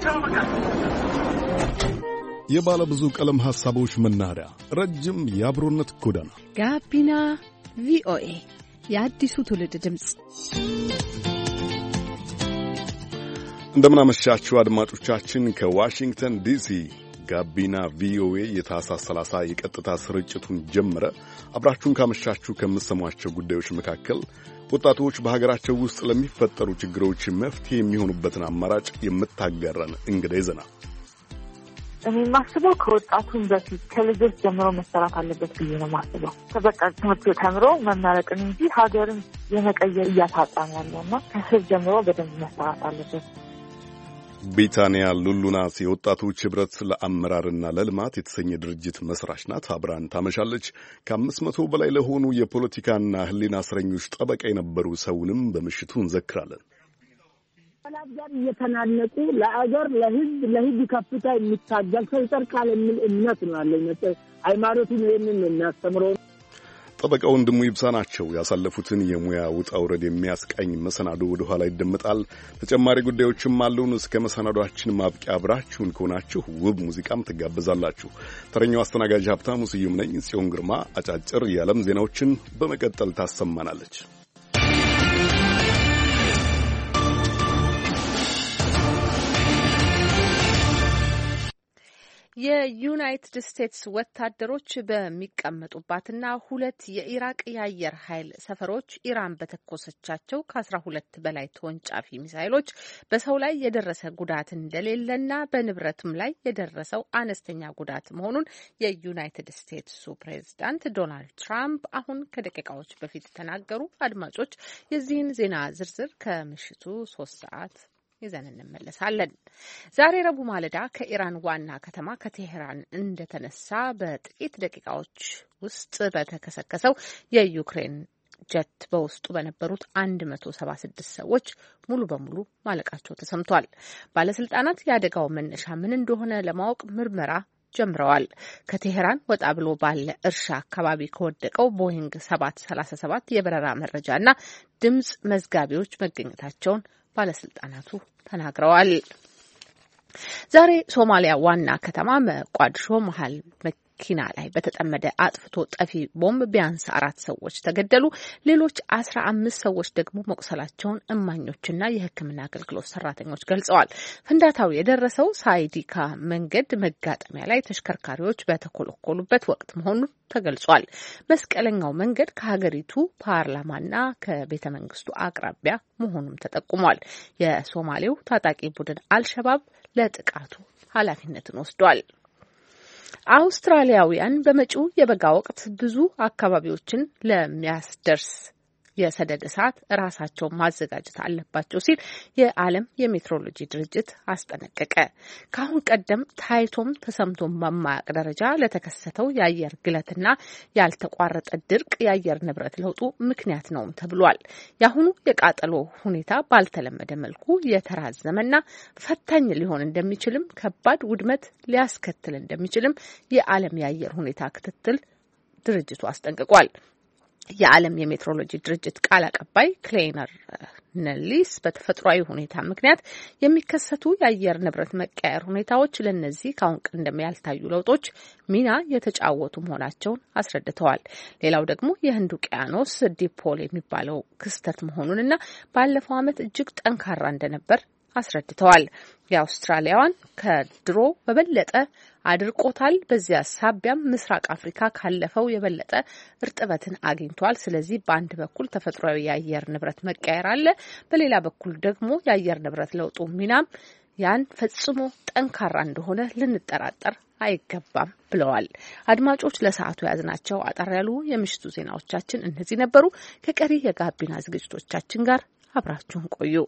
የባለ ብዙ ቀለም ሐሳቦች መናኸሪያ ረጅም የአብሮነት ጎዳና ጋቢና ቪኦኤ የአዲሱ ትውልድ ድምጽ። እንደምን አመሻችሁ አድማጮቻችን። ከዋሽንግተን ዲሲ ጋቢና ቪኦኤ የታህሳስ 30 የቀጥታ ስርጭቱን ጀመረ። አብራችሁን ካመሻችሁ ከምትሰሟቸው ጉዳዮች መካከል ወጣቶች በሀገራቸው ውስጥ ለሚፈጠሩ ችግሮች መፍትሄ የሚሆኑበትን አማራጭ የምታጋራን እንግዳ ይዘናል። እኔ ማስበው ከወጣቱን በፊት ከልጆች ጀምሮ መሰራት አለበት ብዬ ነው ማስበው። ተበቃ ትምህርት ተምሮ መመረቅን እንጂ ሀገርን የመቀየር እያታጣን ያለውና ከስር ጀምሮ በደንብ መሰራት አለበት። ቢታንያ ሉሉናስ የወጣቶች ህብረት ለአመራርና ለልማት የተሰኘ ድርጅት መስራች ናት። አብራን ታመሻለች። ከ500 በላይ ለሆኑ የፖለቲካና ህሊና እስረኞች ጠበቃ የነበሩ ሰውንም በምሽቱ እንዘክራለን። ሰላም ጋር እየተናነቁ ለአገር ለህዝብ ከፍታ የሚታገል ሰው ይጠርቃል የሚል እምነት ነው ያለኝ። ሃይማኖቱን ይሄንን የሚያስተምረው ጠበቃ ወንድሙ ይብሳ ናቸው። ያሳለፉትን የሙያ ውጣ ውረድ የሚያስቃኝ መሰናዶ ወደ ኋላ ይደመጣል። ተጨማሪ ጉዳዮችም አሉን። እስከ መሰናዶአችን ማብቂያ አብራችሁን ከሆናችሁ ውብ ሙዚቃም ትጋበዛላችሁ። ተረኛው አስተናጋጅ ሀብታሙ ስዩም ነኝ። ጽዮን ግርማ አጫጭር የዓለም ዜናዎችን በመቀጠል ታሰማናለች። የዩናይትድ ስቴትስ ወታደሮች በሚቀመጡባትና 2 የኢራቅ የአየር ኃይል ሰፈሮች ኢራን በተኮሰቻቸው ከ12 በላይ ተወንጫፊ ሚሳይሎች በሰው ላይ የደረሰ ጉዳት እንደሌለና በንብረትም ላይ የደረሰው አነስተኛ ጉዳት መሆኑን የዩናይትድ ስቴትሱ ፕሬዝዳንት ዶናልድ ትራምፕ አሁን ከደቂቃዎች በፊት ተናገሩ። አድማጮች፣ የዚህን ዜና ዝርዝር ከምሽቱ 3 ሰዓት ይዘን እንመለሳለን። ዛሬ ረቡዕ ማለዳ ከኢራን ዋና ከተማ ከቴሄራን እንደተነሳ በጥቂት ደቂቃዎች ውስጥ በተከሰከሰው የዩክሬን ጀት በውስጡ በነበሩት 176 ሰዎች ሙሉ በሙሉ ማለቃቸው ተሰምቷል። ባለስልጣናት የአደጋው መነሻ ምን እንደሆነ ለማወቅ ምርመራ ጀምረዋል። ከቴሄራን ወጣ ብሎ ባለ እርሻ አካባቢ ከወደቀው ቦይንግ 737 የበረራ መረጃና ድምጽ መዝጋቢዎች መገኘታቸውን ባለስልጣናቱ ተናግረዋል። ዛሬ ሶማሊያ ዋና ከተማ ሞቃዲሾ መሃል መኪና ላይ በተጠመደ አጥፍቶ ጠፊ ቦምብ ቢያንስ 4 ሰዎች ተገደሉ። ሌሎች 15 ሰዎች ደግሞ መቁሰላቸውን እማኞችና የሕክምና አገልግሎት ሰራተኞች ገልጸዋል። ፍንዳታው የደረሰው ሳይዲካ መንገድ መጋጠሚያ ላይ ተሽከርካሪዎች በተኮለኮሉበት ወቅት መሆኑን ተገልጿል። መስቀለኛው መንገድ ከሀገሪቱ ፓርላማና ከቤተ መንግስቱ አቅራቢያ መሆኑም ተጠቁሟል። የሶማሌው ታጣቂ ቡድን አልሸባብ ለጥቃቱ ኃላፊነትን ወስዷል። አውስትራሊያውያን በመጪው የበጋ ወቅት ብዙ አካባቢዎችን ለሚያስደርስ የሰደድ እሳት ራሳቸውን ማዘጋጀት አለባቸው ሲል የዓለም የሜትሮሎጂ ድርጅት አስጠነቀቀ። ከአሁን ቀደም ታይቶም ተሰምቶም በማያውቅ ደረጃ ለተከሰተው የአየር ግለትና ያልተቋረጠ ድርቅ የአየር ንብረት ለውጡ ምክንያት ነው ተብሏል። የአሁኑ የቃጠሎ ሁኔታ ባልተለመደ መልኩ የተራዘመና ፈታኝ ሊሆን እንደሚችልም ከባድ ውድመት ሊያስከትል እንደሚችልም የዓለም የአየር ሁኔታ ክትትል ድርጅቱ አስጠንቅቋል። የዓለም የሜትሮሎጂ ድርጅት ቃል አቀባይ ክሌነር ነሊስ በተፈጥሯዊ ሁኔታ ምክንያት የሚከሰቱ የአየር ንብረት መቀየር ሁኔታዎች ለነዚህ ከአሁን ቀደም ያልታዩ ለውጦች ሚና የተጫወቱ መሆናቸውን አስረድተዋል። ሌላው ደግሞ የህንድ ውቅያኖስ ዲፖል የሚባለው ክስተት መሆኑንና ባለፈው ዓመት እጅግ ጠንካራ እንደነበር አስረድተዋል። የአውስትራሊያዋን ከድሮ በበለጠ አድርቆታል። በዚያ ሳቢያም ምስራቅ አፍሪካ ካለፈው የበለጠ እርጥበትን አግኝቷል። ስለዚህ በአንድ በኩል ተፈጥሯዊ የአየር ንብረት መቀየር አለ፣ በሌላ በኩል ደግሞ የአየር ንብረት ለውጡ ሚናም ያን ፈጽሞ ጠንካራ እንደሆነ ልንጠራጠር አይገባም ብለዋል። አድማጮች፣ ለሰዓቱ ያዝናቸው አጠር ያሉ የምሽቱ ዜናዎቻችን እነዚህ ነበሩ። ከቀሪ የጋቢና ዝግጅቶቻችን ጋር አብራችሁን ቆዩ።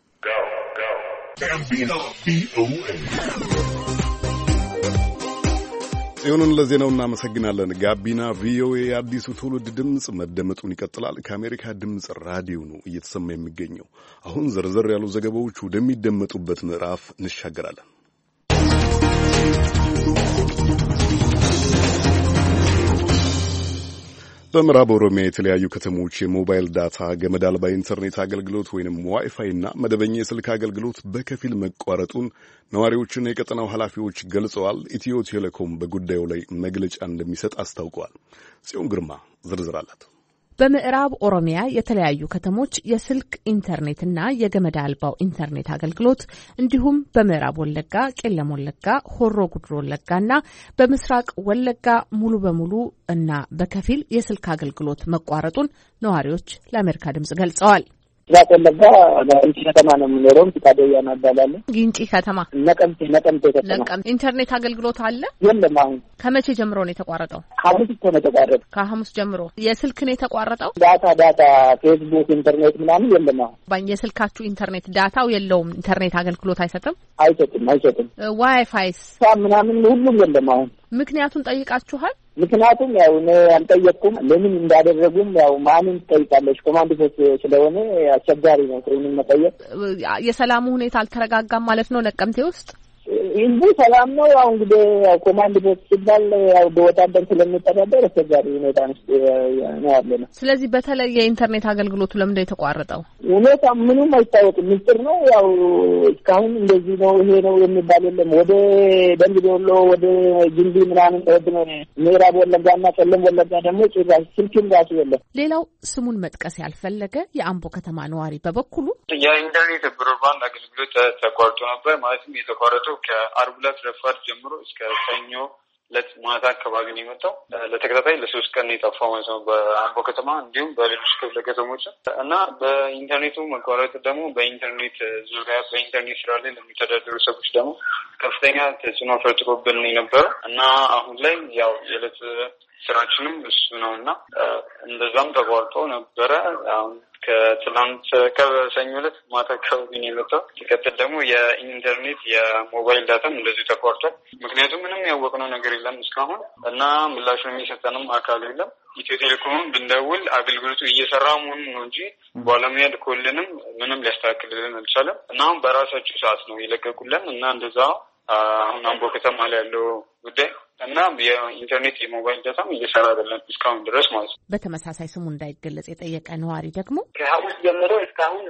ጽዮንን ለዜናው እናመሰግናለን። ጋቢና ቪኦኤ የአዲሱ ትውልድ ድምፅ መደመጡን ይቀጥላል። ከአሜሪካ ድምፅ ራዲዮ ነው እየተሰማ የሚገኘው። አሁን ዘርዘር ያሉ ዘገባዎች ወደሚደመጡበት ምዕራፍ እንሻገራለን። በምዕራብ ኦሮሚያ የተለያዩ ከተሞች የሞባይል ዳታ፣ ገመድ አልባ ኢንተርኔት አገልግሎት ወይንም ዋይፋይ እና መደበኛ የስልክ አገልግሎት በከፊል መቋረጡን ነዋሪዎችና የቀጠናው ኃላፊዎች ገልጸዋል። ኢትዮ ቴሌኮም በጉዳዩ ላይ መግለጫ እንደሚሰጥ አስታውቀዋል። ጽዮን ግርማ ዝርዝር አላት። በምዕራብ ኦሮሚያ የተለያዩ ከተሞች የስልክ ኢንተርኔትና የገመድ አልባው ኢንተርኔት አገልግሎት እንዲሁም በምዕራብ ወለጋ፣ ቄለም ወለጋ፣ ሆሮ ጉድሮ ወለጋና በምስራቅ ወለጋ ሙሉ በሙሉ እና በከፊል የስልክ አገልግሎት መቋረጡን ነዋሪዎች ለአሜሪካ ድምጽ ገልጸዋል። ምስራቅ ወለጋ ግንጪ ከተማ ነው የምኖረው። ፍቃደኛ እናባላለን። ግንጪ ከተማ ነቀምቴ ከተማ ኢንተርኔት አገልግሎት አለ የለም። አሁን ከመቼ ጀምሮ ነው የተቋረጠው? ከሐሙስ ነው የተቋረጠው። ከሐሙስ ጀምሮ የስልክ ነው የተቋረጠው። ዳታ ፌስቡክ ኢንተርኔት ምናምን የለም። አሁን የስልካችሁ ኢንተርኔት ዳታው የለውም። ኢንተርኔት አገልግሎት አይሰጥም። ዋይፋይስ ምናምን ሁሉም የለም። አሁን ምክንያቱን ጠይቃችኋል? ምክንያቱም ያው እኔ አልጠየቅኩም። ለምን እንዳደረጉም ያው ማንን ትጠይቃለች? ኮማንድ ፖስት ስለሆነ አስቸጋሪ ነው ሰውን መጠየቅ። የሰላሙ ሁኔታ አልተረጋጋም ማለት ነው ነቀምቴ ውስጥ? ህዝቡ ሰላም ነው። ያው እንግዲህ ኮማንድ ፖስት ሲባል ያው በወታደር ስለሚተዳደር አስቸጋሪ ሁኔታ ነው ያለነው። ስለዚህ በተለይ የኢንተርኔት አገልግሎቱ ለምን የተቋረጠው ሁኔታ ምንም አይታወቅም፣ ምስጢር ነው። ያው እስካሁን እንደዚህ ነው ይሄ ነው የሚባል የለም። ወደ ደንብ ዶሎ ወደ ግንቢ ምናምን ተወድኖ ምዕራብ ወለጋና ቄለም ወለጋ ደግሞ ጭራሽ ስልክም ራሱ የለም። ሌላው ስሙን መጥቀስ ያልፈለገ የአምቦ ከተማ ነዋሪ በበኩሉ የኢንተርኔት ብሮድባንድ አገልግሎት ተቋርጦ ነበር። ማለትም የተቋረጠው ከአርብ ዕለት ረፋድ ጀምሮ እስከ ሰኞ ዕለት ማታ አካባቢ ነው የመጣው። ለተከታታይ ለ3 ቀን የጠፋው ማለት ነው በአምቦ ከተማ እንዲሁም በሌሎች ክፍለ ከተሞች እና በኢንተርኔቱ መቋረጥ ደግሞ በኢንተርኔት ዙሪያ በኢንተርኔት ስራ ላይ ለሚተዳደሩ ሰዎች ደግሞ ከፍተኛ ተጽዕኖ ፈጥሮብን የነበረው እና አሁን ላይ ያው የዕለት ስራችንም እሱ ነው እና እንደዛም ተቋርጦ ነበረ። አሁን ከትናንት ከሰኞ ዕለት ማታ አካባቢ ነው የመጣው። ሲቀጥል ደግሞ የኢንተርኔት የሞባይል ዳታም እንደዚሁ ተቋርጧል። ምክንያቱም ምንም ያወቅነው ነገር የለም እስካሁን እና ምላሹን የሚሰጠንም አካል የለም። ኢትዮ ቴሌኮምም ብንደውል አገልግሎቱ እየሰራ መሆኑን ነው እንጂ ባለሙያ ልኮልንም ምንም ሊያስተካክልልን አልቻለም እና አሁን በራሳቸው ሰዓት ነው የለቀቁልን እና እንደዛ አሁን አምቦ ከተማ ላይ ያለው ጉዳይ እና የኢንተርኔት የሞባይል ዳታም እየሰራ አይደለም እስካሁን ድረስ ማለት ነው። በተመሳሳይ ስሙ እንዳይገለጽ የጠየቀ ነዋሪ ደግሞ ከሐሙስ ጀምሮ እስካሁን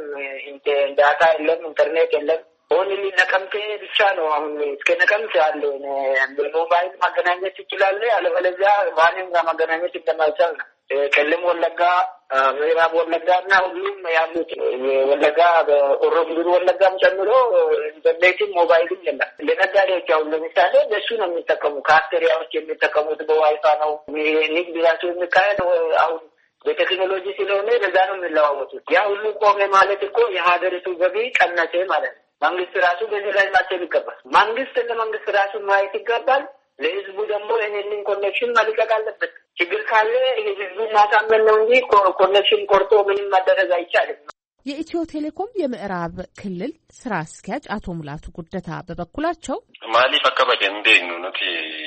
ዳታ የለም፣ ኢንተርኔት የለም። ኦንሊ ነቀምቴ ብቻ ነው። አሁን እስከ ነቀምቴ ያለው በሞባይል ማገናኘት ይችላል። አለበለዚያ ማንም ጋር ማገናኘት እንደማይቻል ነው። ቄለም ወለጋ፣ ምዕራብ ወለጋ እና ሁሉም ያሉት ወለጋ በሆሮ ጉዱሩ ወለጋም ጨምሮ ኢንተርኔትም ሞባይልም የለም። ለነጋዴዎች አሁን ለምሳሌ በሱ ነው የሚጠቀሙ። ካፍቴሪያዎች የሚጠቀሙት በዋይፋይ ነው። ንግድ ራሱ የሚካሄደው አሁን በቴክኖሎጂ ስለሆነ በዛ ነው የሚለዋወጡት። ያ ሁሉ ቆሜ ማለት እኮ የሀገሪቱ ገቢ ቀነሰ ማለት ነው። መንግስት ራሱ በዚህ ላይ ማሰብ ይገባል። መንግስት ለመንግስት ራሱ ማየት ይገባል። ለህዝቡ ደግሞ ይሄንን ኮኔክሽን መልቀቅ አለበት። ችግር ካለ ህዝቡን ማሳመን ነው እንጂ ኮኔክሽን ቆርጦ ምንም ማደረግ አይቻልም። የኢትዮ ቴሌኮም የምዕራብ ክልል ስራ አስኪያጅ አቶ ሙላቱ ጉደታ በበኩላቸው ማሊፍ አካባቢ እንደነውት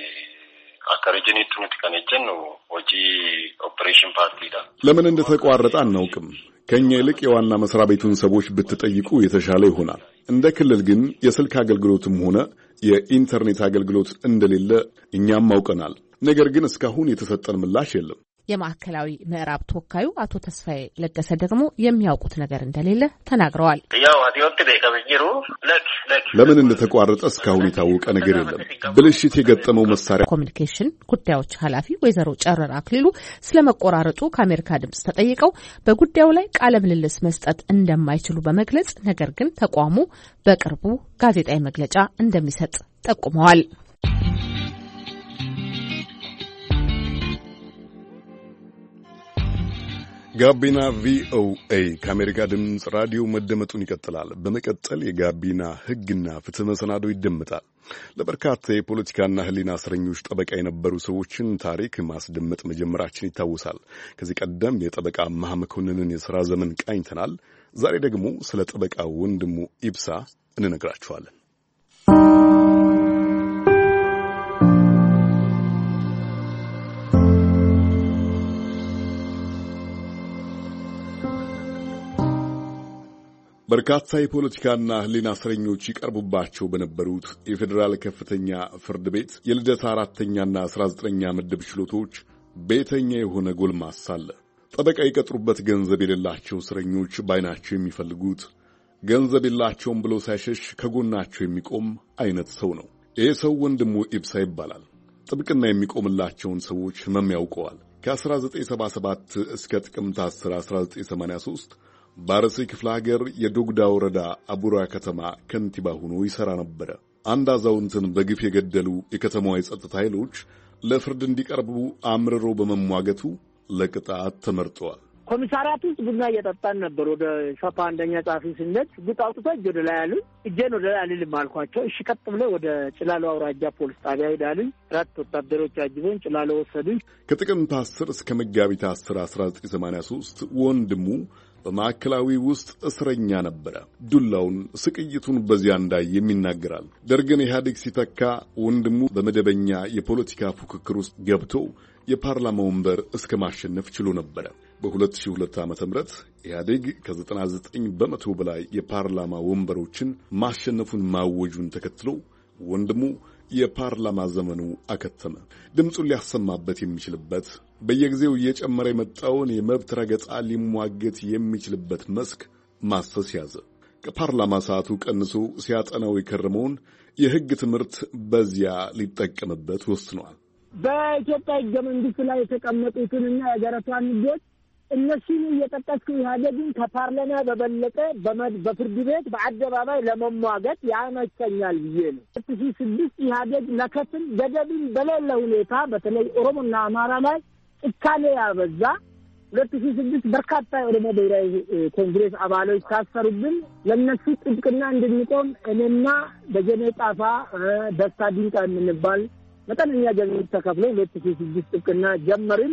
አካሪጅኒቱ ንትከነጀን ነው ወጪ ኦፕሬሽን ፓርቲ ዳ ለምን እንደተቋረጠ አናውቅም። ከኛ ይልቅ የዋና መስሪያ ቤቱን ሰዎች ብትጠይቁ የተሻለ ይሆናል። እንደ ክልል ግን የስልክ አገልግሎትም ሆነ የኢንተርኔት አገልግሎት እንደሌለ እኛም አውቀናል። ነገር ግን እስካሁን የተሰጠን ምላሽ የለም። የማዕከላዊ ምዕራብ ተወካዩ አቶ ተስፋዬ ለገሰ ደግሞ የሚያውቁት ነገር እንደሌለ ተናግረዋል። ለምን እንደተቋረጠ እስካሁን የታወቀ ነገር የለም። ብልሽት የገጠመው መሳሪያ ኮሚኒኬሽን ጉዳዮች ኃላፊ ወይዘሮ ጨረራ አክሊሉ ስለመቆራረጡ ከአሜሪካ ድምጽ ተጠይቀው በጉዳዩ ላይ ቃለ ምልልስ መስጠት እንደማይችሉ በመግለጽ ነገር ግን ተቋሙ በቅርቡ ጋዜጣዊ መግለጫ እንደሚሰጥ ጠቁመዋል። ጋቢና ቪኦኤ ከአሜሪካ ድምፅ ራዲዮ መደመጡን ይቀጥላል። በመቀጠል የጋቢና ሕግና ፍትህ መሰናዶ ይደመጣል። ለበርካታ የፖለቲካና ሕሊና እስረኞች ጠበቃ የነበሩ ሰዎችን ታሪክ ማስደመጥ መጀመራችን ይታወሳል። ከዚህ ቀደም የጠበቃ አማሃ መኮንንን የሥራ ዘመን ቃኝተናል። ዛሬ ደግሞ ስለ ጠበቃ ወንድሙ ኢብሳ እንነግራችኋለን። በርካታ የፖለቲካና ሕሊና እስረኞች ይቀርቡባቸው በነበሩት የፌዴራል ከፍተኛ ፍርድ ቤት የልደታ 4ኛና 19ኛ ምድብ ችሎቶች ቤተኛ የሆነ ጎልማሳ አለ። ጠበቃ ይቀጥሩበት ገንዘብ የሌላቸው እስረኞች ባይናቸው የሚፈልጉት ገንዘብ የላቸውም ብሎ ሳይሸሽ ከጎናቸው የሚቆም አይነት ሰው ነው። ይህ ሰው ወንድሙ ኢብሳ ይባላል። ጥብቅና የሚቆምላቸውን ሰዎች ህመም ያውቀዋል። ከ1977 እስከ ጥቅምት 10 1983 በአርሲ ክፍለ ሀገር የዶግዳ ወረዳ አቡራ ከተማ ከንቲባ ሆኖ ይሠራ ነበረ። አንድ አዛውንትን በግፍ የገደሉ የከተማዋ የጸጥታ ኃይሎች ለፍርድ እንዲቀርቡ አምርሮ በመሟገቱ ለቅጣት ተመርጠዋል። ኮሚሳሪያት ውስጥ ቡና እየጠጣን ነበር። ወደ ሸፋ አንደኛ ጻፊ ስንሄድ ጉጥ አውጥቶ እጅ ወደ ላይ አሉኝ። እጄን ወደ ላይ አልልም አልኳቸው። እሺ ቀጥ ብለው ወደ ጭላሎ አውራጃ ፖሊስ ጣቢያ ሄዳሉኝ። 4 ወታደሮች አጅበውን ጭላሎ ወሰዱኝ። ከጥቅምት 10 እስከ መጋቢት 10 1983 ወንድሙ በማዕከላዊ ውስጥ እስረኛ ነበረ። ዱላውን፣ ስቅይቱን በዚያ እንዳየም ይናገራል። ደርግን ኢህአዴግ ሲተካ ወንድሙ በመደበኛ የፖለቲካ ፉክክር ውስጥ ገብቶ የፓርላማ ወንበር እስከ ማሸነፍ ችሎ ነበረ። በ2002 ዓ.ም ኢህአዴግ ከ99 በመቶ በላይ የፓርላማ ወንበሮችን ማሸነፉን ማወጁን ተከትሎ ወንድሙ የፓርላማ ዘመኑ አከተመ። ድምፁን ሊያሰማበት የሚችልበት በየጊዜው እየጨመረ የመጣውን የመብት ረገጣ ሊሟገት የሚችልበት መስክ ማሰስ ያዘ። ከፓርላማ ሰዓቱ ቀንሶ ሲያጠናው የከረመውን የሕግ ትምህርት በዚያ ሊጠቀምበት ወስኗል። በኢትዮጵያ ሕገ መንግሥት ላይ የተቀመጡትንና የሀገሪቷን ሕጎች እነሱን እየጠቀስኩ ኢህአዴግን ከፓርላማ በበለጠ በፍርድ ቤት በአደባባይ ለመሟገት ያመቸኛል ብዬ ነው። 2006 ኢህአዴግ ለከፍል ገደብን በሌለ ሁኔታ በተለይ ኦሮሞና አማራ ላይ ጭካኔ ያበዛ 2006 በርካታ የኦሮሞ ብሔራዊ ኮንግሬስ አባሎች ታሰሩብን። ለነሱ ጥብቅና እንድንቆም እኔና ደጀኔ ጣፋ፣ ደስታ ዲንቃ የምንባል መጠነኛ ገንዘብ ተከፍለው 2006 ጥብቅና ጀመርን።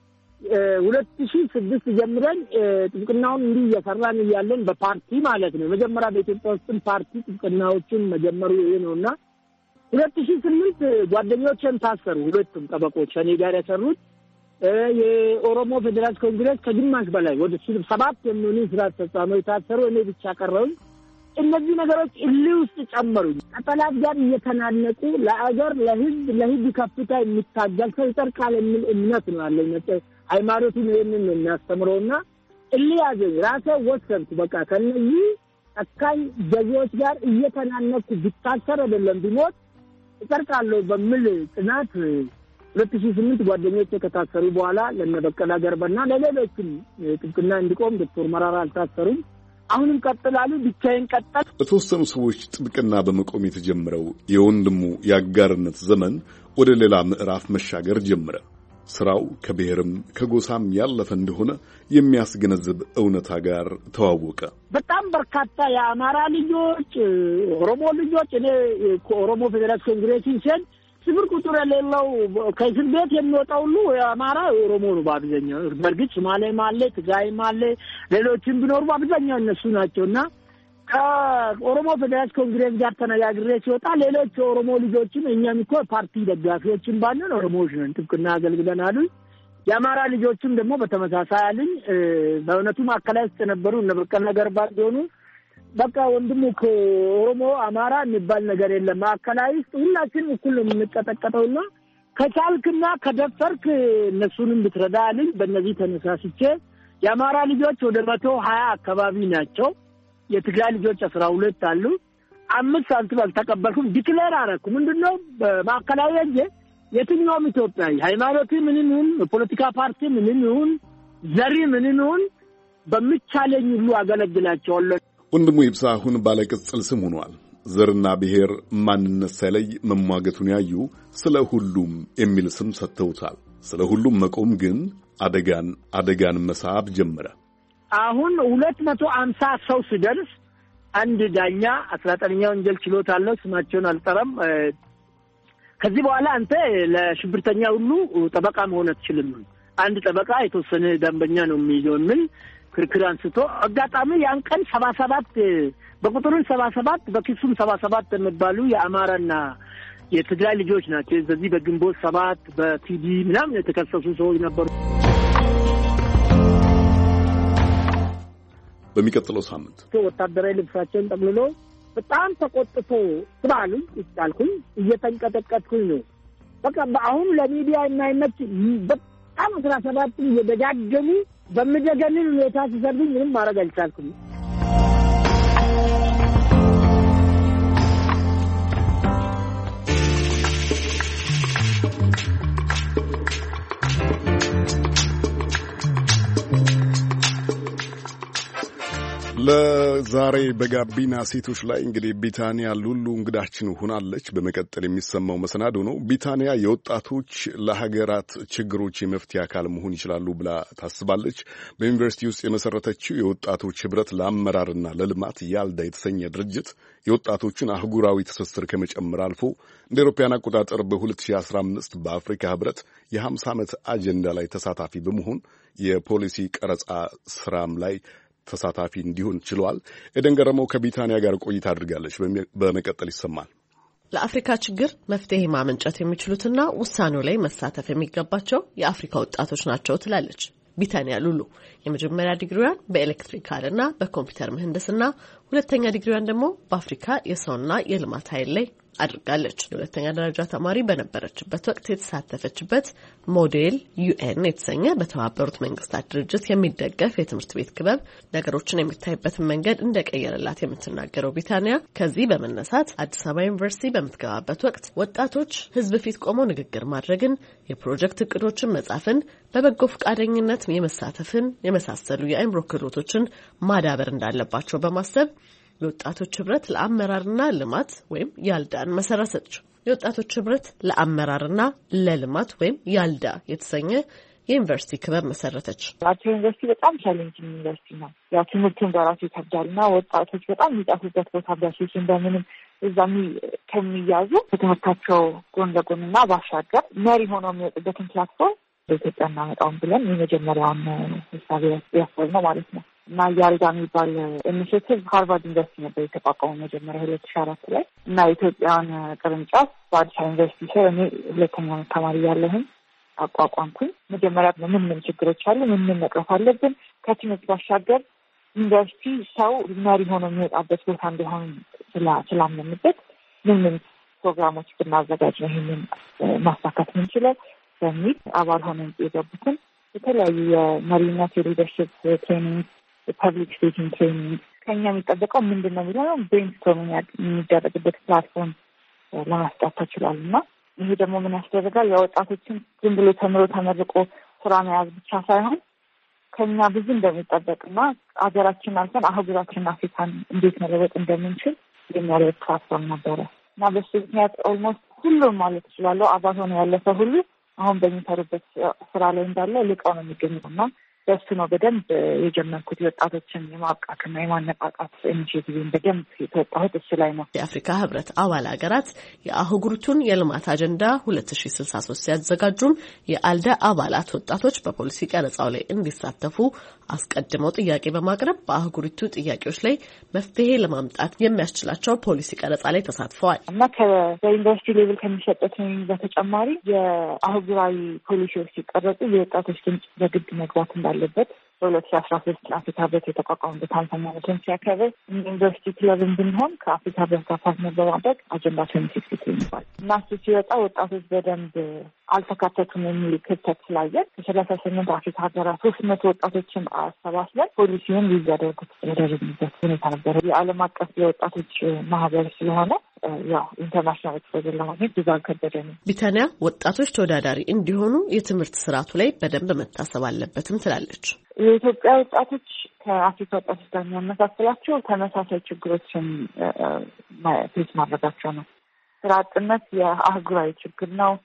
2006 ጀምረን ጥብቅናውን እንዲህ እየሰራን እያለን በፓርቲ ማለት ነው። መጀመሪያ በኢትዮጵያ ውስጥ ፓርቲ ጥብቅናዎችን መጀመሩ ይሄ ነውና 2008 ጓደኞችን ታሰሩ። ሁለቱም ጠበቆች እኔ ጋር የሰሩት የኦሮሞ ፌዴራል ኮንግሬስ ከግማሽ በላይ ወደ 7 የሚሆኑ ስራ አስፈጻሚዎች ታሰሩ። እኔ ብቻ ቀረሁኝ። እነዚህ ነገሮች እልህ ውስጥ ጨመሩኝ። ከጠላት ጋር እየተናነቁ ለአገር ለሕዝብ ከፍታ የሚታገል ሰው ይጠርቃል የሚል እምነት ነው ያለኝ። ሃይማኖቱን ይሄንን ነው የሚያስተምረውና እልህ ያዘኝ። ራሴ ወሰንኩ። በቃ ከነዚህ አካይ ገዢዎች ጋር እየተናነኩ ቢታሰር አይደለም ቢሞት ይጠርቃለሁ በሚል ጽናት 2008 ጓደኞቼ ከታሰሩ በኋላ ለነበቀላ ገርባና ለሌሎችም ጥብቅና እንዲቆም ዶክተር መራራ አልታሰሩም። አሁንም ቀጥላሉ። ብቻዬን ቀጠል። በተወሰኑ ሰዎች ጥብቅና በመቆም የተጀመረው የወንድሙ የአጋርነት ዘመን ወደ ሌላ ምዕራፍ መሻገር ጀመረ። ስራው ከብሔርም ከጎሳም ያለፈ እንደሆነ የሚያስገነዝብ እውነታ ጋር ተዋወቀ። በጣም በርካታ የአማራ ልጆች፣ ኦሮሞ ልጆች እኔ ከኦሮሞ ፌዴራል ኮንግሬሽን ሲል ስፍር ቁጥር የሌለው ከእስር ቤት የሚወጣው ሁሉ የአማራ ኦሮሞ ነው በአብዛኛው። በእርግጥ ሶማሌም አለ፣ ትግራይም አለ፣ ሌሎችም ቢኖሩ በአብዛኛው እነሱ ናቸውና ከኦሮሞ ፌዴራል ኮንግሬስ ጋር ተነጋግሬ ሲወጣ ሌሎች የኦሮሞ ልጆችም እኛም እኮ ፓርቲ ደጋፊዎችም ባለን ኦሮሞዎች ነን ጥብቅና አገልግለናል። የአማራ ልጆችም ደግሞ በተመሳሳይ አሉኝ። በእውነቱ ማዕከላዊ ውስጥ የነበሩ እነ በቀለ ገርባ ቢሆኑ በቃ ወንድሙ ከኦሮሞ አማራ የሚባል ነገር የለም። ማዕከላዊ ውስጥ ሁላችንም እኩል ነው የምንቀጠቀጠውና ከቻልክና ከደፈርክ እነሱንም ብትረዳ አሉኝ። በእነዚህ ተነሳስቼ የአማራ ልጆች ወደ 120 አካባቢ ናቸው። የትግራይ ልጆች 12 አሉ። 5 ሳንቲም አልተቀበልኩም። ዲክሌር አደረኩ። ምንድነው በማዕከላዊ እንጂ የትኛውም ኢትዮጵያዊ ሃይማኖት ምንም ይሁን ፖለቲካ ፓርቲ ምንም ይሁን ዘሪ ምንም ይሁን በሚቻለኝ ሁሉ አገለግላቸዋለሁ። ወንድሙ ኢብሳ አሁን ባለቅጽል ስም ሆኗል። ዘርና ብሔር ማንነት ሳይለይ መሟገቱን ያዩ ስለ ሁሉም የሚል ስም ሰጥተውታል። ስለ ሁሉም መቆም ግን አደጋን መሳብ ጀመረ። አሁን 250 ሰው ሲደርስ አንድ ዳኛ 19ኛ ወንጀል ችሎት አለው። ስማቸውን አልጠራም። ከዚህ በኋላ አንተ ለሽብርተኛ ሁሉ ጠበቃ መሆን አትችልም። አንድ ጠበቃ የተወሰነ ደንበኛ ነው የሚይዘው የሚል ክርክር አንስቶ አጋጣሚ ያን ቀን 77 በቁጥሩ 77 በክሱም 77 የሚባሉ የአማራና የትግራይ ልጆች ናቸው። በዚህ በግንቦት 7 በቲዲ ምናምን የተከሰሱ ሰዎች ነበሩ። በሚቀጥለው ሳምንት ወታደራዊ ልብሳቸውን ጠቅልሎ በጣም ተቆጥቶ ስባሉ ይጣልኩኝ እየተንቀጠቀጥኩኝ ነው። በቃ አሁን ለሚዲያ የማይመች በጣም 17 እየደጋገሙ በሚደገንን ሁኔታ ሲሰሩ ምንም ማድረግ አልቻልኩም። ለዛሬ በጋቢና ሴቶች ላይ እንግዲህ ቢታንያ ሉሉ እንግዳችን ሆናለች። በመቀጠል የሚሰማው መሰናዶ ነው። ቢታንያ የወጣቶች ለሀገራት ችግሮች የመፍትሄ አካል መሆን ይችላሉ ብላ ታስባለች። በዩኒቨርሲቲ ውስጥ የመሰረተችው የወጣቶች ህብረት ለአመራርና ለልማት ያልዳ የተሰኘ ድርጅት የወጣቶችን አህጉራዊ ትስስር ከመጨመር አልፎ እንደ አውሮፓውያን አቆጣጠር በ2015 በአፍሪካ ህብረት የ50 ዓመት አጀንዳ ላይ ተሳታፊ በመሆን የፖሊሲ ቀረጻ ስራም ላይ ተሳታፊ እንዲሆን ችሏል። ኤደን ገረመው ከቢታንያ ጋር ቆይታ አድርጋለች። በመቀጠል ይሰማል። ለአፍሪካ ችግር መፍትሄ ማመንጨት የሚችሉትና ውሳኔው ላይ መሳተፍ የሚገባቸው የአፍሪካ ወጣቶች ናቸው ትላለች ቢታንያ ሉሉ። የመጀመሪያ ዲግሪዋን በኤሌክትሪካልና በኮምፒውተር ምህንድስና፣ ሁለተኛ ዲግሪዋን ደግሞ በአፍሪካ የሰውና የልማት ኃይል ላይ አድርጋለች። የሁለተኛ ደረጃ ተማሪ በነበረችበት ወቅት የተሳተፈችበት ሞዴል ዩኤን የተሰኘ በተባበሩት መንግስታት ድርጅት የሚደገፍ የትምህርት ቤት ክበብ ነገሮችን የሚታይበትን መንገድ እንደቀየረላት የምትናገረው ቢታንያ ከዚህ በመነሳት አዲስ አበባ ዩኒቨርሲቲ በምትገባበት ወቅት ወጣቶች ህዝብ ፊት ቆመው ንግግር ማድረግን፣ የፕሮጀክት እቅዶችን መጻፍን፣ በበጎ ፈቃደኝነት የመሳተፍን የመሳሰሉ የአእምሮ ክህሎቶችን ማዳበር እንዳለባቸው በማሰብ የወጣቶች ህብረት ለአመራርና ልማት ወይም ያልዳን መሰረተች። የወጣቶች ህብረት ለአመራርና ለልማት ወይም ያልዳ የተሰኘ የዩኒቨርሲቲ ክበብ መሰረተች። አዲስ ዩኒቨርሲቲ በጣም ቻሌንጂንግ ዩኒቨርሲቲ ነው። ያ ትምህርቱን በራሱ ይከብዳልና ወጣቶች በጣም የሚጠፉበት ቦታ በሴሽን በምንም እዛም ከሚያዙ ከትምህርታቸው ጎን ለጎንና ባሻገር መሪ ሆነው የሚወጡበትን ፕላትፎርም በኢትዮጵያ እናመጣውን ብለን የመጀመሪያውን ሀሳብ ያሰብነው ማለት ነው። እና ያልዳ የሚባል ኢኒሼቲቭ ሃርቫርድ ዩኒቨርሲቲ ነበር የተቋቋመው መጀመሪያ 2004 ላይ እና የኢትዮጵያን ቅርንጫፍ በአዲስ ዩኒቨርሲቲ ስር እኔ ሁለተኛ ተማሪ ያለሁኝ አቋቋምኩኝ። መጀመሪያ ምን ችግሮች አሉ፣ ምን መቅረፍ አለብን፣ ከትምህርት ባሻገር ዩኒቨርሲቲ ሰው መሪ ሆኖ የሚወጣበት ቦታ እንዲሆን ስላመንበት ምን ፕሮግራሞች ብናዘጋጅ ነው ይህንን ማሳካት ምንችለው በሚል አባል ሆነን የገቡትን የተለያዩ የመሪነት የሊደርሽፕ ትሬኒንግ፣ የፐብሊክ ስፒኪንግ ትሬኒንግ ከኛ የሚጠበቀው ምንድን ነው የሚለው ብሬንስቶርሚንግ የሚደረግበት ፕላትፎርም ለማስጣት ተችሏል። እና ይሄ ደግሞ ምን ያስደርጋል? የወጣቶችን ዝም ብሎ ተመርቆ ስራ መያዝ ብቻ ሳይሆን ከኛ ብዙ እንደሚጠበቅና ሀገራችን አልፈን አህጉራችን አፍሪካን እንዴት መለወጥ እንደምንችል የሚያደርግ ፕላትፎርም ነበረ እና በሱ ምክንያት ኦልሞስት ሁሉም ማለት እችላለሁ አባል ሆነ ያለፈ ሁሉ አሁን በሚሰሩበት ስራ ላይ እንዳለ ልቀው ነው የሚገኙት እና በሱ ነው በደንብ የጀመርኩት የወጣቶችን የማብቃትና የማነቃቃት ኢኒሼቲቭን በደንብ የተወጣሁት እሱ ላይ ነው። የአፍሪካ ህብረት አባል ሀገራት የአህጉሪቱን የልማት አጀንዳ 2063 ሲያዘጋጁም የአልዳ አባላት ወጣቶች በፖሊሲ ቀረጻው ላይ እንዲሳተፉ አስቀድመው ጥያቄ በማቅረብ በአህጉሪቱ ጥያቄዎች ላይ መፍትሄ ለማምጣት የሚያስችላቸው ፖሊሲ ቀረጻ ላይ ተሳትፈዋል እና ከዩኒቨርሲቲ ሌቭል ከሚሰጠት በተጨማሪ የአህጉራዊ ፖሊሲዎች ሲቀረጹ የወጣቶች ድምጽ በግድ መግባት እንዳለበት በ2013 አፍሪካ ህብረት የተቋቋመበት 50ኛ ዓመቱን ሲያከብር ዩኒቨርሲቲ ክለብን ብንሆን ከአፍሪካ ህብረት ጋር ፓርትነር በማድረግ አጀንዳ 2063 ይባላል እና እሱ ሲወጣ ወጣቶች በደንብ አልተካተቱም የሚል ክፍተት ስላየን ከ38 አፍሪካ ሀገራት 300 ወጣቶችን አሰባስበን ፖሊሲውን ሊያደርጉት ያደረግንበት ሁኔታ ነበር። የዓለም አቀፍ የወጣቶች ማህበር ስለሆነ ያው ኢንተርናሽናል ኤክስፖዘር ለማግኘት ብዙ አልከበደንም። ቢታንያ ወጣቶች ተወዳዳሪ እንዲሆኑ የትምህርት ስርዓቱ ላይ በደንብ መታሰብ አለበትም ትላለች። የኢትዮጵያ ወጣቶች ከአፍሪካ ወጣቶች ጋር የሚያመሳስላቸው ተመሳሳይ ችግሮችን ፌስ ማድረጋቸው ነው። ስራ አጥነት የአህጉራዊ ችግር ነው።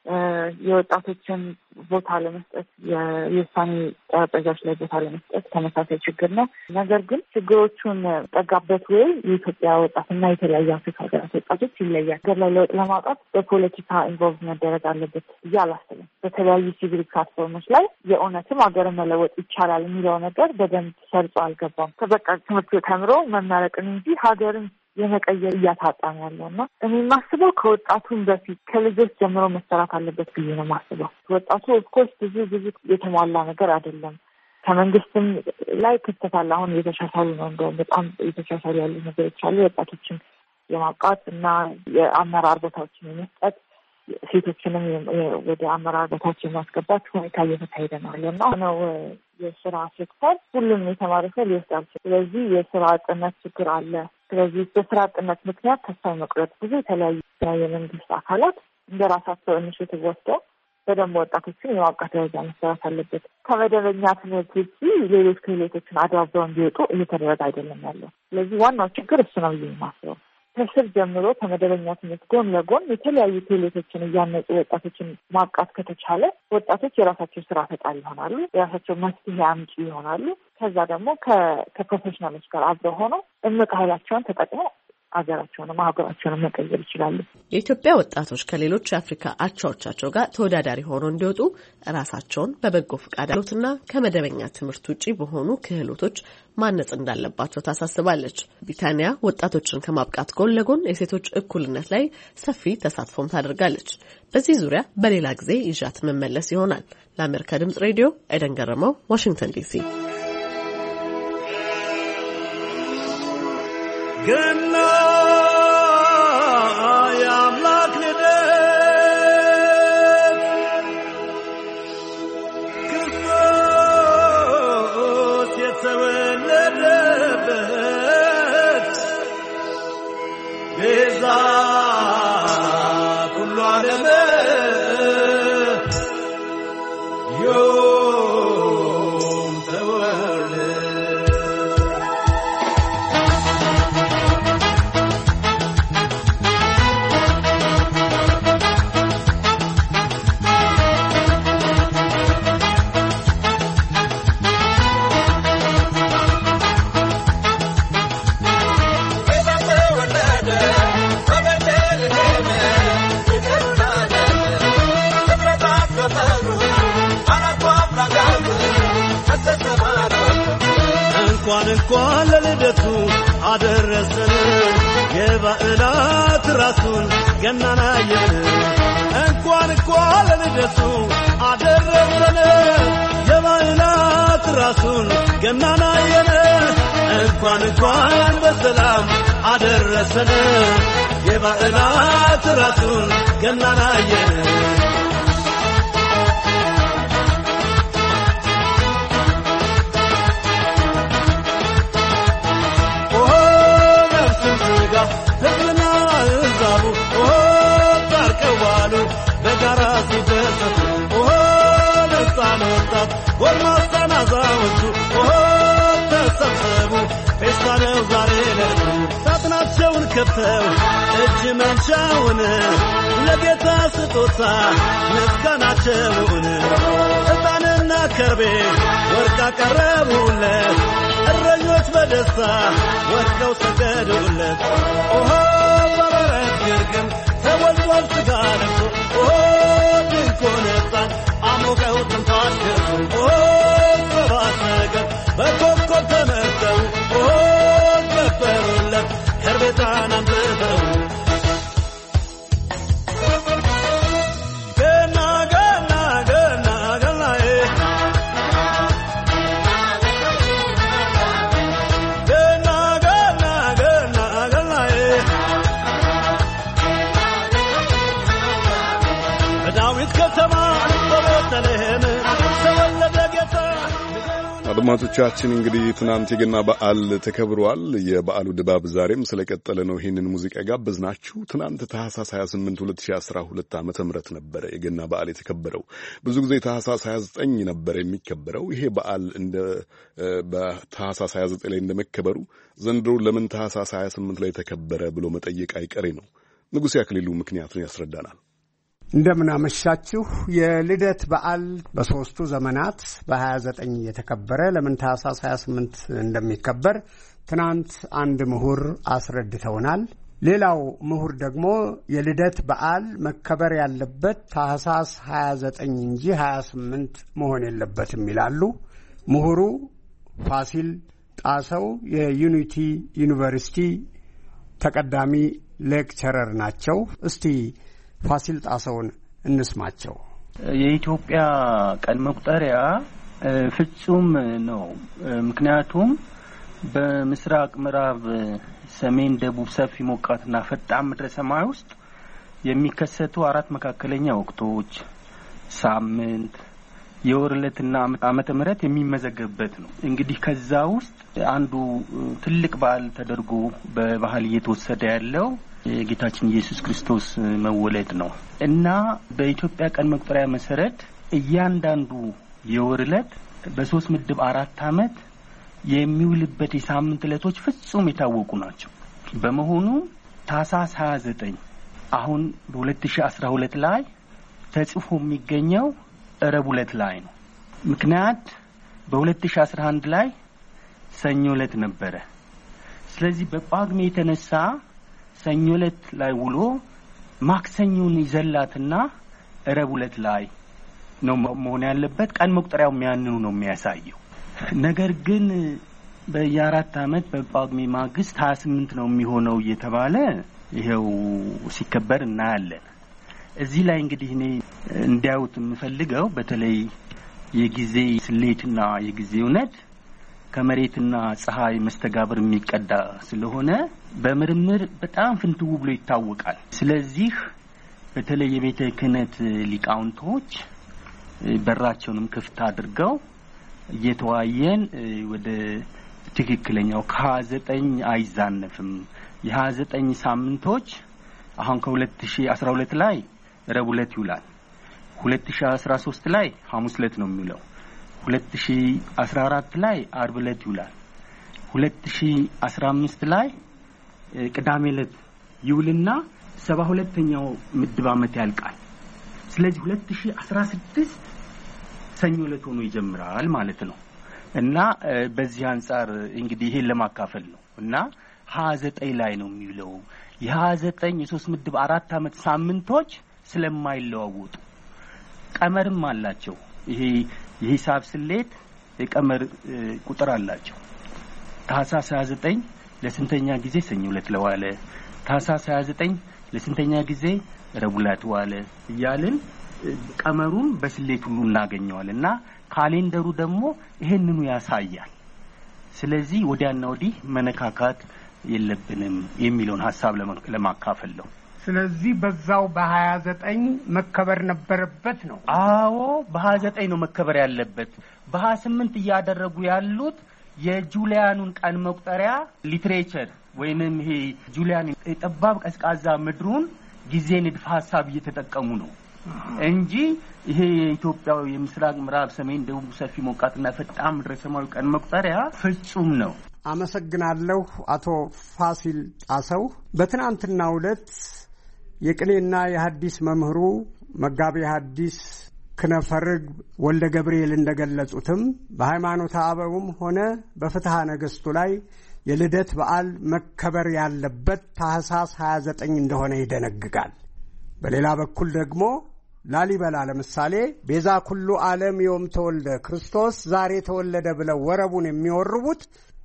የወጣቶችን ቦታ ለመስጠት የውሳኔ ጠረጴዛዎች ላይ ቦታ ለመስጠት ተመሳሳይ ችግር ነው። ነገር ግን ችግሮቹን ጠጋበት ወይ የኢትዮጵያ ወጣትና የተለያዩ አፍሪካ ሀገራት ወጣቶች ይለያል። ሀገር ላይ ለውጥ ለማውጣት በፖለቲካ ኢንቮልቭ መደረግ አለበት ብዬ አላስብም። በተለያዩ ሲቪል ፕላትፎርሞች ላይ የእውነትም ሀገርን መለወጥ ይቻላል የሚለው ነገር በደንብ ሰርጾ አልገባም። በቃ ትምህርት ተምሮ መመረቅን እንጂ ሀገርን የመቀየር እያታጣ ነው ያለው እና እኔ የማስበው ከወጣቱን በፊት ከልጆች ጀምሮ መሰራት አለበት ብዬ ነው የማስበው። ወጣቱ ኦፍኮርስ ብዙ የተሟላ ነገር አይደለም። ከመንግስትም ላይ ክፍተት አለ። አሁን እየተሻሻሉ ነው፣ እንደውም በጣም እየተሻሻሉ ያሉ ነገሮች አሉ። ወጣቶችን የማብቃት እና የአመራር ቦታዎችን የመስጠት ሴቶችንም ወደ አመራር ቦታዎች የማስገባት ሁኔታ እየተካሄደ ነው ያለና ነው የስራ ሴክተር ሁሉም የተማረ ሰው ሊወስዳል። ስለዚህ የስራ አጥነት ችግር አለ። ስለዚህ በስራ አጥነት ምክንያት ተስፋ መቁረጥ ብዙ የተለያዩ የመንግስት አካላት እንደራሳቸው ኢኒሼቲቭ ወስደው በደንብ ወጣቶችን የማብቃት ደረጃ መሰራት አለበት። ከመደበኛ ትምህርት ውጪ ሌሎች ክህሎቶችን አዳብረው እንዲወጡ እየተደረገ አይደለም ያለው። ስለዚህ ዋናው ችግር እሱ ነው ብዬ የማስበው። ከስር ጀምሮ ከመደበኛ ትምህርት ጎን ለጎን የተለያዩ ክህሎቶችን እያነጹ ወጣቶችን ማብቃት ከተቻለ ወጣቶች የራሳቸው ስራ ፈጣሪ ይሆናሉ፣ የራሳቸው መፍትሄ አምጪ ይሆናሉ። ከዛ ደግሞ ከፕሮፌሽናሎች ጋር አብረው ሆነው እምቅ ኃይላቸውን ተጠቅመው አገራቸውን ማህበራቸውን መቀየር ይችላሉ። የኢትዮጵያ ወጣቶች ከሌሎች የአፍሪካ አቻዎቻቸው ጋር ተወዳዳሪ ሆነው እንዲወጡ ራሳቸውን በበጎ ፈቃድ ያሉትና ከመደበኛ ትምህርት ውጪ በሆኑ ክህሎቶች ማነጽ እንዳለባቸው ታሳስባለች። ቢታንያ ወጣቶችን ከማብቃት ጎን ለጎን የሴቶች እኩልነት ላይ ሰፊ ተሳትፎም ታደርጋለች። በዚህ ዙሪያ በሌላ ጊዜ ይዣት መመለስ ይሆናል። ለአሜሪካ ድምጽ ሬዲዮ ኤደን ገረመው፣ ዋሽንግተን ዲሲ። ገና የአምላክ ልደት ክርስቶስ የተወለደበት ቤዛ ኩሉ ዓለም ዮም ተወለደ። እንኳን ለልደቱ አደረሰን የበዓላት ራሱን ገናናየን። እንኳን ለልደቱ አደረሰን የበዓላት ራሱን ገናናየን። እንኳን በሰላም አደረሰን የበዓላት ራሱን ገናናየን። ሳጥናቸውን ከፍተው እጅ መንሻውን ለጌታ ስጦታ ምስጋናቸውን ዕጣንና ከርቤ ወርቅ አቀረቡለት። እረኞች በደስታ ወጥተው ሰገዱለት። በበረት ግርግም ተወልዷል ሥጋ ለብሶ ድንኳን ሕፃን አሞቀው ትንፋሽ ገቡ። ሰባት ነገር በኮከብ ተመተው ከበሩለት ከርቤ ዕጣን አምጥተው። አድማጮቻችን እንግዲህ ትናንት የገና በዓል ተከብሯል። የበዓሉ ድባብ ዛሬም ስለቀጠለ ነው። ይህንን ሙዚቃ ጋበዝናችሁ። ትናንት ታህሳስ 28 2012 ዓ.ም ነበረ የገና በዓል የተከበረው። ብዙ ጊዜ ታህሳስ 29 ነበር የሚከበረው። ይሄ በዓል እንደ በታህሳስ 29 ላይ እንደመከበሩ ዘንድሮ ለምን ታህሳስ 28 ላይ ተከበረ ብሎ መጠየቅ አይቀሬ ነው። ንጉሴ አክሊሉ ምክንያቱን ያስረዳናል። እንደምን አመሻችሁ። የልደት በዓል በሶስቱ ዘመናት በ29 የተከበረ ለምን ታህሳስ 28 እንደሚከበር ትናንት አንድ ምሁር አስረድተውናል። ሌላው ምሁር ደግሞ የልደት በዓል መከበር ያለበት ታህሳስ 29 እንጂ 28 መሆን የለበትም ይላሉ። ምሁሩ ፋሲል ጣሰው የዩኒቲ ዩኒቨርሲቲ ተቀዳሚ ሌክቸረር ናቸው። እስቲ ፋሲል ጣሰውን እንስማቸው። የኢትዮጵያ ቀን መቁጠሪያ ፍጹም ነው። ምክንያቱም በምስራቅ ምዕራብ፣ ሰሜን፣ ደቡብ ሰፊ ሞቃትና ፈጣን ምድረ ሰማይ ውስጥ የሚከሰቱ 4 መካከለኛ ወቅቶች፣ ሳምንት፣ የወርለትና ዓመተ ምህረት የሚመዘገብበት ነው። እንግዲህ ከዛ ውስጥ አንዱ ትልቅ በዓል ተደርጎ በባህል እየተወሰደ ያለው የጌታችን ኢየሱስ ክርስቶስ መወለድ ነው እና በኢትዮጵያ ቀን መቁጠሪያ መሰረት እያንዳንዱ የወርለት በ3 ምድብ 4 ዓመት የሚውልበት የሳምንት ዕለቶች ፍጹም የታወቁ ናቸው። በመሆኑ ታህሳስ 29 አሁን በ2012 ላይ ተጽፎ የሚገኘው ረቡዕ ዕለት ላይ ነው። ምክንያት በ2011 ላይ ሰኞ ዕለት ነበረ። ስለዚህ በጳጉሜ የተነሳ ሰኞ ዕለት ላይ ውሎ ማክሰኞን ይዘላትና ረቡዕ ዕለት ላይ ነው መሆን ያለበት። ቀን መቁጠሪያው የሚያንኑ ነው የሚያሳየው። ነገር ግን በየ4 ዓመት በጳጉሜ ማግስት 28 ነው የሚሆነው እየተባለ ይሄው ሲከበር እናያለን። እዚህ ላይ እንግዲህ እኔ እንዲያውት የምፈልገው በተለይ የጊዜ ስሌትና የጊዜ እውነት ከመሬትና ፀሐይ መስተጋብር የሚቀዳ ስለሆነ በምርምር በጣም ፍንትው ብሎ ይታወቃል። ስለዚህ በተለይ የቤተ ክህነት ሊቃውንቶች በራቸውንም ክፍት አድርገው እየተዋየን ወደ ትክክለኛው ከ29 አይዛነፍም የ29 ሳምንቶች አሁን ከ2012 ላይ ረቡዕ ዕለት ይውላል። 2013 ላይ ሐሙስ ዕለት ነው የሚውለው። 2014 ላይ ዓርብ ዕለት ይውላል። 2015 ላይ ቅዳሜ ዕለት ይውልና 72ኛው ምድብ ዓመት ያልቃል። ስለዚህ 2016 ሰኞ ዕለት ሆኖ ይጀምራል ማለት ነው እና በዚህ አንፃር እንግዲህ ይሄን ለማካፈል ነው እና 29 ላይ ነው የሚውለው። የ29 የ3 ምድብ 4 ዓመት ሳምንቶች ስለማይለዋወጡ ቀመርም አላቸው። ይሄ የሂሳብ ስሌት የቀመር ቁጥር አላቸው። ታህሳስ 29 ለስንተኛ ጊዜ ሰኞ ዕለት ለዋለ፣ ታህሳስ 29 ለስንተኛ ጊዜ ረቡዕ ዕለት ዋለ እያልን ቀመሩን በስሌት ሁሉ እናገኘዋልና ካሌንደሩ ደግሞ ይሄንኑ ያሳያል። ስለዚህ ወዲያና ወዲህ መነካካት የለብንም የሚለውን ሐሳብ ለማካፈል ነው። ስለዚህ በዛው በ29 መከበር ነበረበት ነው። አዎ በ29 ነው መከበር ያለበት። በ28 እያደረጉ ያሉት የጁሊያኑን ቀን መቁጠሪያ ሊትሬቸር ወይንም ይሄ ጁሊያን የጠባብ ቀዝቃዛ ምድሩን ጊዜ ንድፈ ሐሳብ እየተጠቀሙ ነው እንጂ ይሄ የኢትዮጵያው የምስራቅ ምዕራብ ሰሜን ደቡብ ሰፊ ሞቃትና ፈጣን ምድረ ሰማያዊ ቀን መቁጠሪያ ፍጹም ነው። አመሰግናለሁ አቶ ፋሲል ጣሰው። በትናንትናው ዕለት የቅኔና የሐዲስ መምህሩ መጋቤ ሐዲስ ክነፈርግ ወልደ ገብርኤል እንደገለጹትም በሃይማኖተ አበውም ሆነ በፍትሐ ነገሥቱ ላይ የልደት በዓል መከበር ያለበት ታህሳስ 29 እንደሆነ ይደነግጋል። በሌላ በኩል ደግሞ ላሊበላ ለምሳሌ ቤዛ ኩሉ ዓለም ዮም ተወልደ ክርስቶስ ዛሬ ተወለደ ብለው ወረቡን የሚወርቡት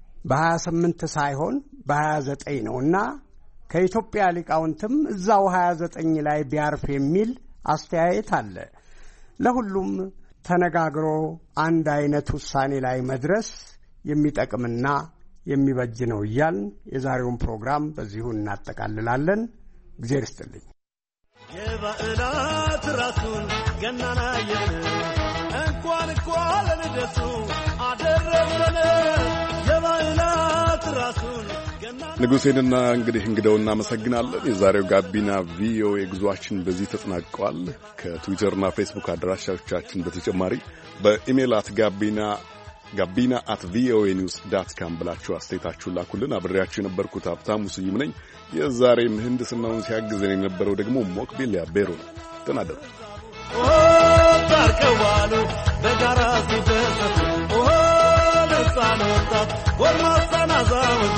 በ28 ሳይሆን በ29 ነውና ከኢትዮጵያ ሊቃውንትም እዛው 29 ላይ ቢያርፍ የሚል አስተያየት አለ። ለሁሉም ተነጋግሮ አንድ አይነት ውሳኔ ላይ መድረስ የሚጠቅምና የሚበጅ ነው እያልን የዛሬውን ፕሮግራም በዚሁ እናጠቃልላለን። እግዚአብሔር ይስጥልኝ። የበዓላት ራሱን ገናና የነ እንኳን ለልደቱ አደረሰን የበዓላት ራሱን ንጉሴንና እንግዲህ እንግዳው እናመሰግናለን። የዛሬው ጋቢና ቪኦኤ ጉዟችን በዚህ ተጠናቋል። ከትዊተርና ፌስቡክ አድራሻዎቻችን በተጨማሪ በኢሜል gabina@voanews.com ብላችሁ አስተያየታችሁን ላኩልን። አብሬያችሁ የነበርኩት ሀብታሙ ስዩም ነኝ። የዛሬ ምህንድስናውን ሲያግዘን የነበረው ደግሞ ሞክቢል ያቤሮ ነው። ተናደሩ ታርከዋሉ በጋራ ሲደሰቱ ለሳኖታት ጎርማሳና ዛወቱ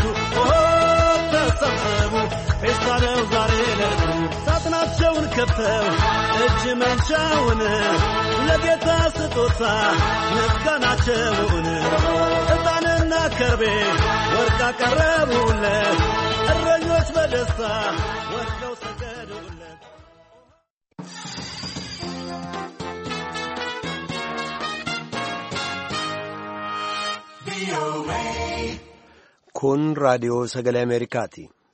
ተሰብሰቡ ፌስታለው ዛሬ ለቱ ሳጥናቸውን ከፍተው እጅ መንሻውን ለጌታ ስጦታ ምስጋናቸውን ዕጣንና ከርቤ ወርቅ አቀረቡለት እረኞች በደስታ ወርደው ሰገዱለት። Kun raadiyoo sagalee Ameerikaati.